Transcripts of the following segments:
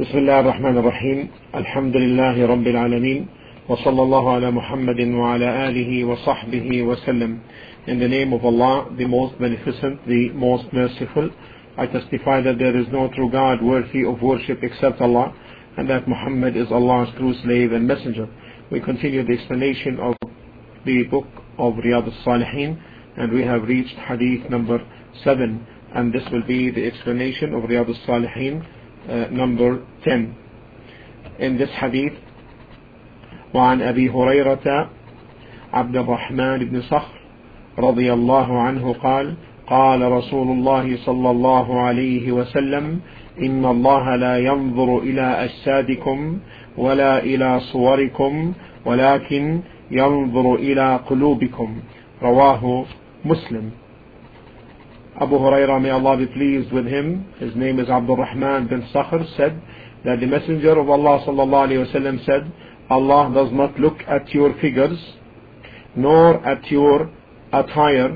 بسم الله الرحمن الرحيم الحمد لله رب العالمين وصلى الله على محمد وعلى آله وصحبه وسلم. In the name of Allah, the most beneficent, the most merciful, I testify that there is no true God worthy of worship except Allah, and that Muhammad is Allah's true slave and messenger. We continue the explanation of the book of Riyadh al-Salihin, and we have reached hadith number 7, and this will be the explanation of Riyadh al-Salihin number 10. In this hadith, وعن أبي هريرة عبد الرحمن بن صخر رضي الله عنه قال قال رسول الله صلى الله عليه وسلم إن الله لا ينظر إلى أجسادكم ولا إلى صوركم ولكن ينظر إلى قلوبكم. رواه Muslim. Abu Hurairah, may Allah be pleased with him, his name is Abdul Rahman bin Sakhr, said that the Messenger of Allah sallallahu alayhi wa sallam said, Allah does not look at your figures nor at your attire,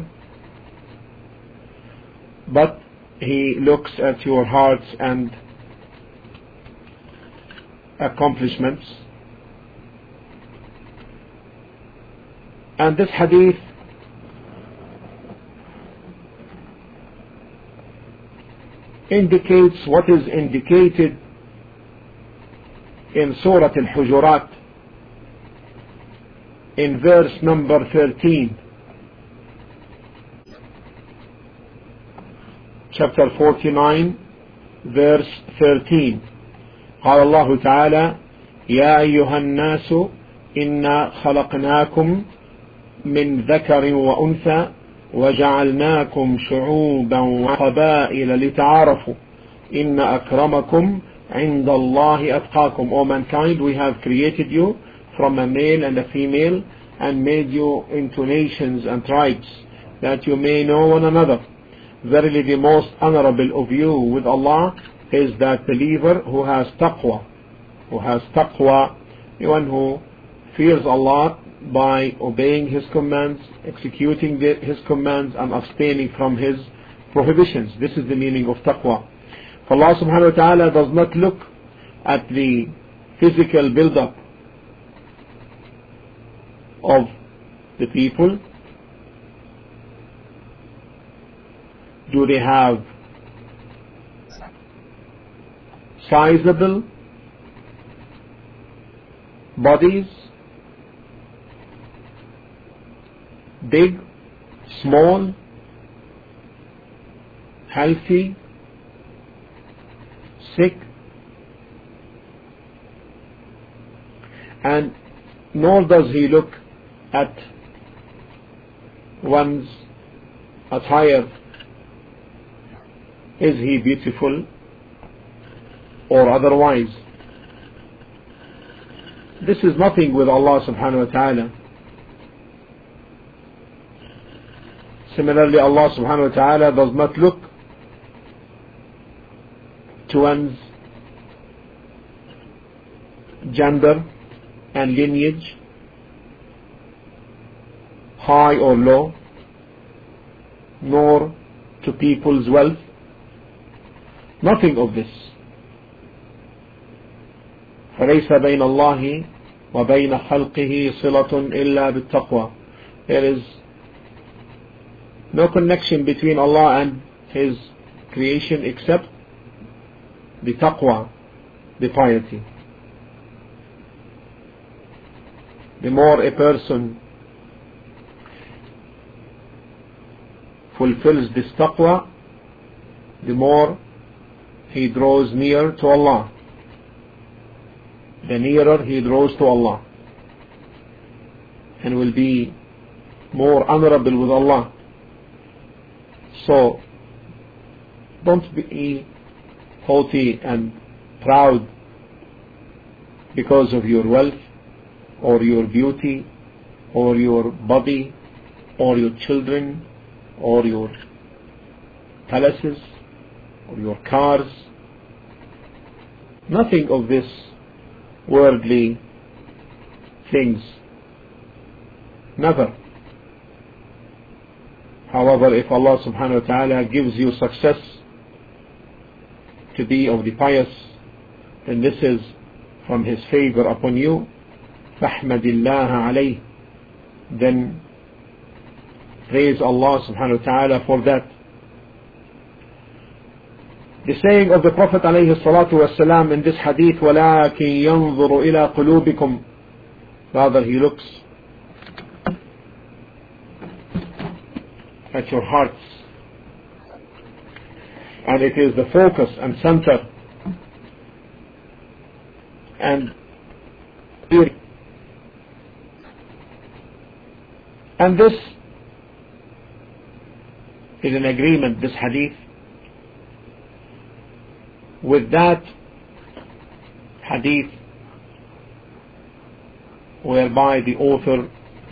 but He looks at your hearts and accomplishments. And this hadith indicates what is indicated in Surah Al-Hujurat in verse number 13, chapter 49, verse 13. قال الله تعالى يا أيها الناس إنا خلقناكم من ذكر وأنثى وجعلناكم شعوبا وقبائل لتعارفوا إن أكرمكم عند الله أتقاكم. O mankind, we have created you from a male and a female and made you into nations and tribes that you may know one another. Verily the most honorable of you with Allah is that believer who has taqwa. The one who fears Allah by obeying His commands, executing His commands, and abstaining from His prohibitions. This is the meaning of taqwa. For Allah subhanahu wa ta'ala does not look at the physical build-up of the people. Do they have sizable bodies? Big, small, healthy, sick, and nor does He look at one's attire. Is he beautiful or otherwise? This is nothing with Allah subhanahu wa ta'ala. Similarly, Allah subhanahu wa ta'ala does not look to one's gender and lineage, high or low, nor to people's wealth. Nothing of this. فليس بين الله وبين خلقه صلة إلا بالتقوى. There is no connection between Allah and His creation except the taqwa, the piety. The more a person fulfills this taqwa, the more he draws near to Allah. The nearer he draws to Allah, and will be more honorable with Allah. So don't be haughty and proud because of your wealth or your beauty or your body or your children or your palaces or your cars. Nothing of this worldly things. Never. However, if Allah subhanahu wa ta'ala gives you success to be of the pious, then this is from His favor upon you. فَاحْمَدِ اللَّهَ عَلَيْهِ, then praise Allah subhanahu wa ta'ala for that. The saying of the Prophet alayhi salatu wasalam in this hadith, وَلَكِنْ يَنْظُرُ إِلَىٰ قُلُوبِكُمْ, rather He looks at your hearts, and it is the focus and center and this is an agreement, this hadith, with that hadith whereby the author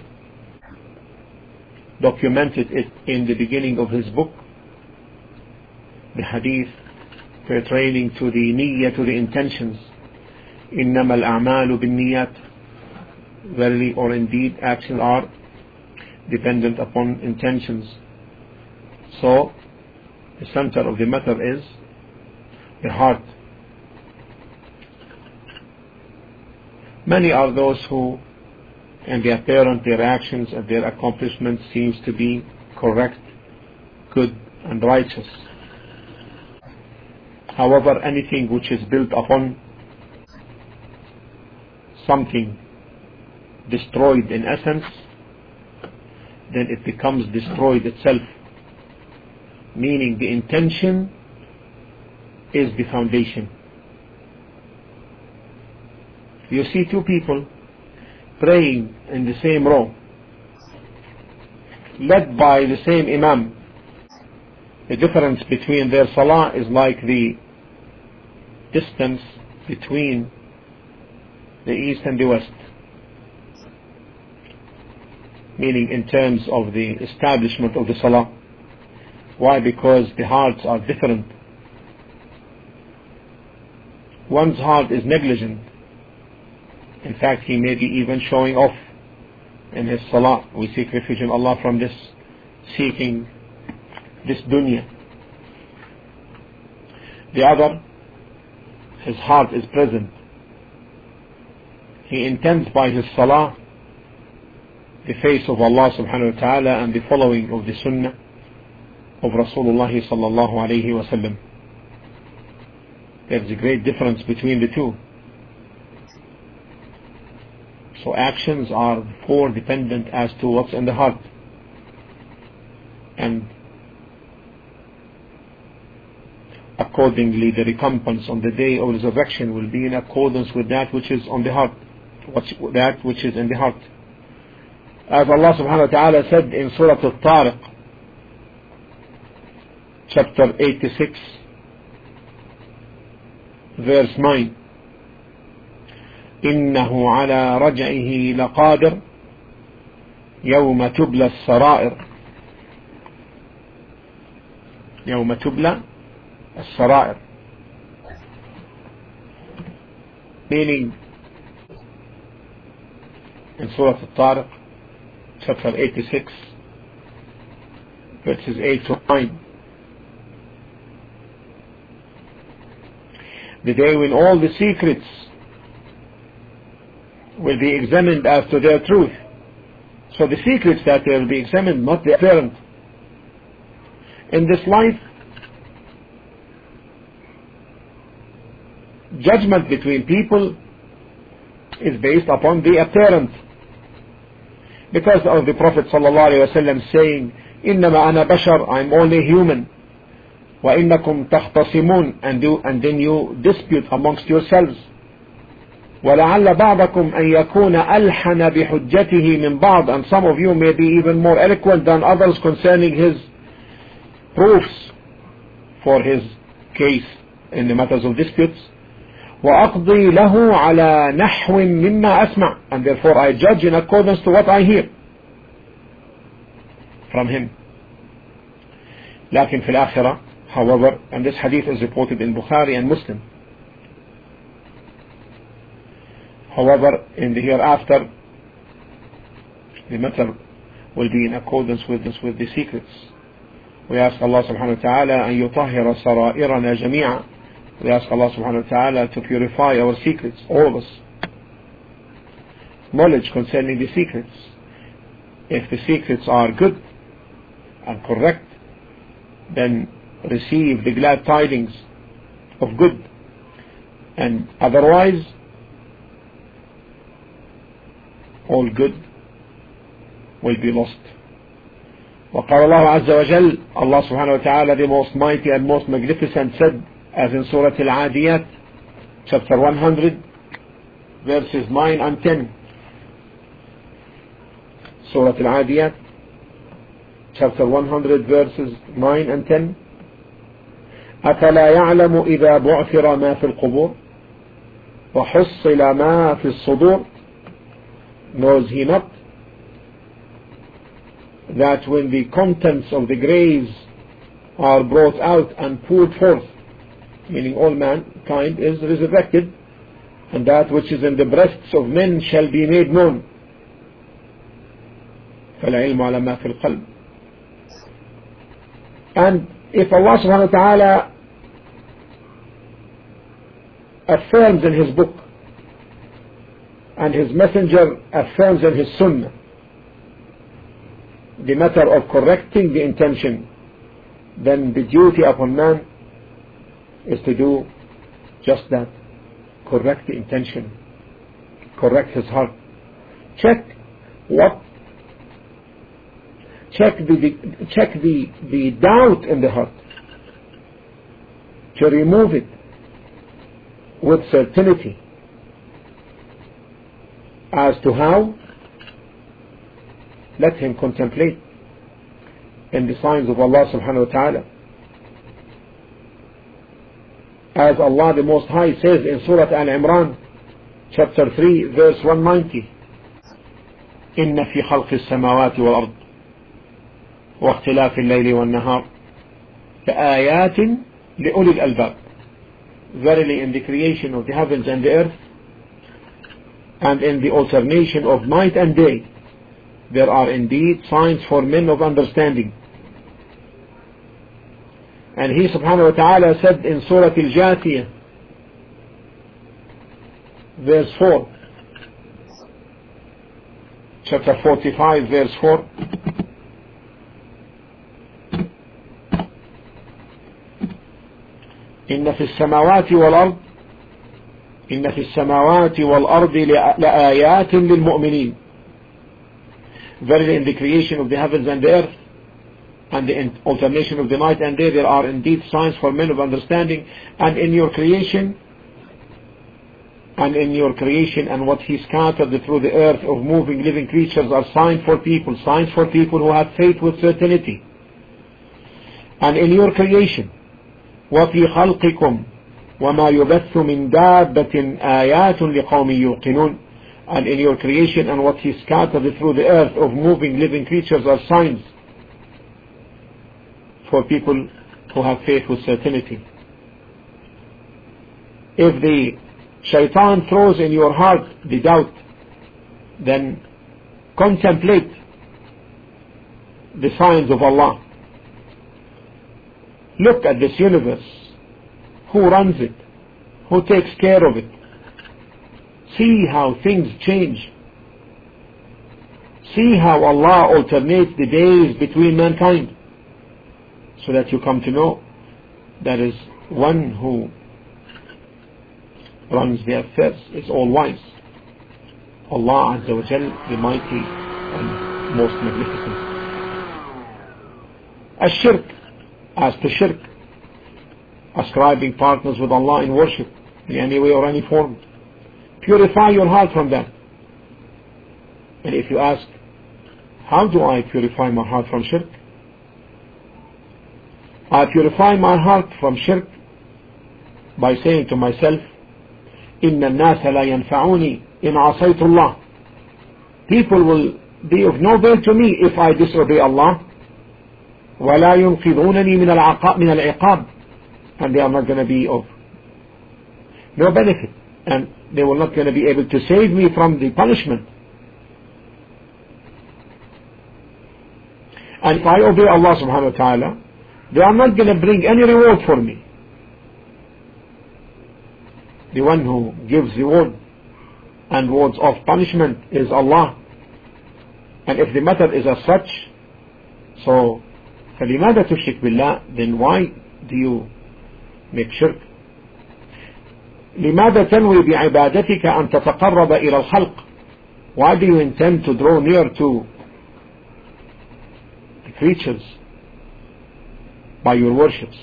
documented it in the beginning of his book, the hadith pertaining to the niyyah, to the intentions. إِنَّمَا الْأَعْمَالُ بِالنِّيَّةِ, verily or indeed actions are dependent upon intentions. So the center of the matter is the heart. Many are those who, in their apparent, their actions and their accomplishments seems to be correct, good and righteous. However, anything which is built upon something destroyed in essence, then it becomes destroyed itself, meaning the intention is the foundation. You see two people praying in the same row, led by the same imam. The difference between their salah is like the distance between the east and the west, meaning in terms of the establishment of the salah. Why? Because the hearts are different. One's heart is negligent. In fact, he may be even showing off in his salah. We seek refuge in Allah from this, seeking this dunya. The other, his heart is present. He intends by his salah the face of Allah subhanahu wa ta'ala and the following of the sunnah of Rasulullah sallallahu alayhi wa sallam. There is a great difference between the two. So actions are therefore dependent as to what's in the heart, and accordingly the recompense on the day of resurrection will be in accordance with that which is on the heart, that which is in the heart. As Allah subhanahu wa ta'ala said in Surah Al-Tariq, chapter 86, verse 9, إِنَّهُ عَلَى رَجْعِهِ لَقَادِرٌ يَوْمَ تُبْلَى السَّرَائِرُ. يَوْمَ تُبْلَى السَّرَائِرُ, meaning in Surah Al-Tariq, chapter 86, verses 8 to 9, the day when all the secrets will be examined as to their truth. So the secrets that will be examined, not the apparent. In this life, judgment between people is based upon the apparent, because of the Prophet ﷺ saying, إِنَّمَا أَنَا بَشَرٌ, I'm only human, وَإِنَّكُمْ تَخْتَصِمُونَ, and then you dispute amongst yourselves. وَلَعَلَّ بَعْضَكُمْ أَنْ يَكُونَ أَلْحَنَ بِحُجَّتِهِ مِنْ بَعْضٍ, and some of you may be even more eloquent than others concerning his proofs for his case in the matters of disputes. وَأَقْضِي لَهُ عَلَى نَحْوٍ مِمَّا أَسْمَعُ, and therefore I judge in accordance to what I hear from him. لكن في الآخرة, however, and this hadith is reported in Bukhari and Muslim, however, in the hereafter, the matter will be in accordance with the secrets. We ask Allah subhanahu wa ta'ala أن يطهر سرائرنا جميعا We ask Allah subhanahu wa ta'ala to purify our secrets, all of us. Knowledge concerning the secrets. If the secrets are good and correct, then receive the glad tidings of good, and otherwise all good will be lost. وقال الله عز وجل, Allah subhanahu wa ta'ala, the most mighty and most magnificent, said, as in Surah Al-Adiyat, chapter 100, verses 9 and 10. Surah Al-Adiyat, chapter 100, verses 9 and 10. أفلا يعلم إذا بعثر ما في القبور وحصل ما في الصدور. Knows he not that when the contents of the graves are brought out and poured forth, meaning all mankind is resurrected, and that which is in the breasts of men shall be made known. فالعلم على ما في القلب. And if Allah subhanahu wa ta'ala affirms in his book and his messenger affirms in his sunnah the matter of correcting the intention, then the duty upon man is to do just that. Correct the intention, correct his heart, check the doubt in the heart, to remove it with certainty. As to how, let him contemplate in the signs of Allah subhanahu wa ta'ala. As Allah the Most High says in Surah Al-Imran, chapter 3, verse 190, إن في خلق السماوات والأرض واختلاف الليل والنهار لآيات لأولي الألباب. Verily, in the creation of the heavens and the earth, and in the alternation of night and day, there are indeed signs for men of understanding. And he subhanahu wa ta'ala said in Surah Al-Jathiyah, verse 4, chapter 45, verse 4, إن في السماوات والأرض إن في السماوات والأرض لآيات للمؤمنين. Verily, in the creation of the heavens and the earth and the alternation of the night and day, there are indeed signs for men of understanding. And in your creation and what he scattered through the earth of moving living creatures are signs for people who have faith with certainty. And in your creation, وفي خلقكم وما يبث من دابة آيات لقوم يوقنون. And in your creation and what he scattered through the earth of moving living creatures are signs for people who have faith with certainty. If the shaitan throws in your heart the doubt, then contemplate the signs of Allah. Look at this universe. Who runs it? Who takes care of it? See how things change. See how Allah alternates the days between mankind, so that you come to know there is one who runs the affairs, is all wise. Allah Azza wa Jal, the mighty and most magnificent. As-shirk, as to shirk, ascribing partners with Allah in worship in any way or any form, purify your heart from that. And if you ask, how do I purify my heart from shirk? I purify my heart from shirk by saying to myself, إن الناس لا ينفعوني إن عصيت الله. People will be of no avail to me if I disobey Allah. ولا ينقذونني من العقاب. And they are not going to be of no benefit, and they will not going to be able to save me from the punishment. And if I obey Allah subhanahu wa ta'ala, they are not going to bring any reward for me. The one who gives reward and words of punishment is Allah. And if the matter is as such, so فَلِمَاذَا تُشْرِكْ بِاللَّهِ, then why do you make shirk? لماذا تنوي بعبادتك أن تتقرب إلى الخلق? Why do you intend to draw near to the creatures by your worships?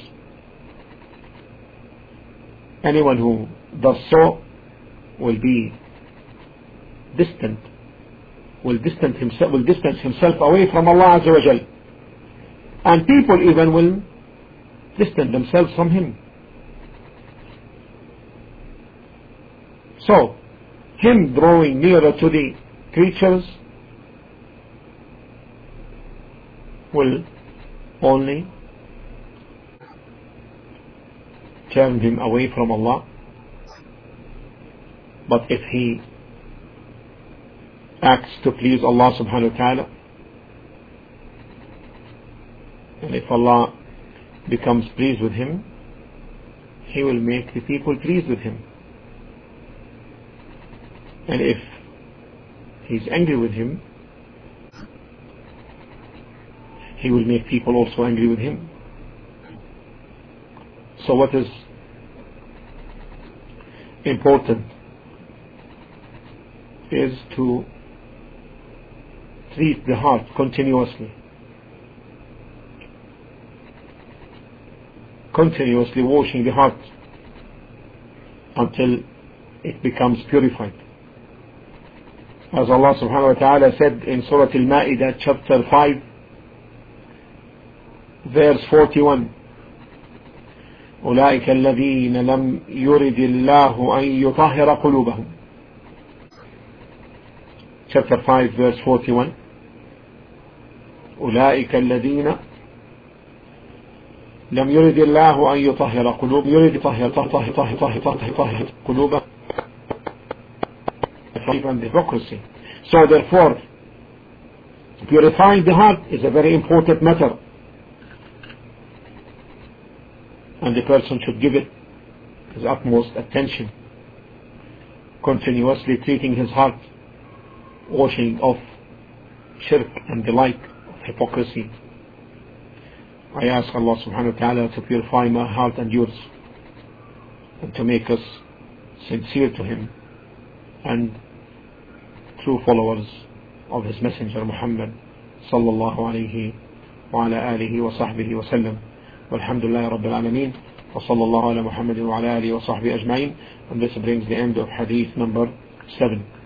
Anyone who does so will be distant, will distance himself away from Allah Azza wa Jal, and people even will distance themselves from Him. So, him drawing nearer to the creatures will only turn him away from Allah. But if he acts to please Allah subhanahu wa ta'ala, and if Allah becomes pleased with him, he will make the people pleased with him. And if he's angry with him, he will make people also angry with him. So what is important is to treat the heart continuously washing the heart until it becomes purified. As Allah subhanahu wa ta'ala said in Surah Al-Ma'idah chapter 5 verse 41, أولئك الذين لم يرد الله أن يطهر قلوبهم. Chapter 5 verse 41, أولئك الذين لم يرد الله أن يطهر قلوبهم. يريد طهر قلوبهم from hypocrisy. So therefore, purifying the heart is a very important matter, and the person should give it his utmost attention, continuously treating his heart, washing off shirk and the like of hypocrisy. I ask Allah subhanahu wa ta'ala to purify my heart and yours, and to make us sincere to Him and true followers of His Messenger Muhammad sallallahu alayhi wa ala alihi wa sahbihi wa sallam. Walhamdulillahi Rabbil Alameen, wa sallallahu ala Muhammadin wa ala alihi wa sahbihi ajma'in. And this brings the end of hadith number 7.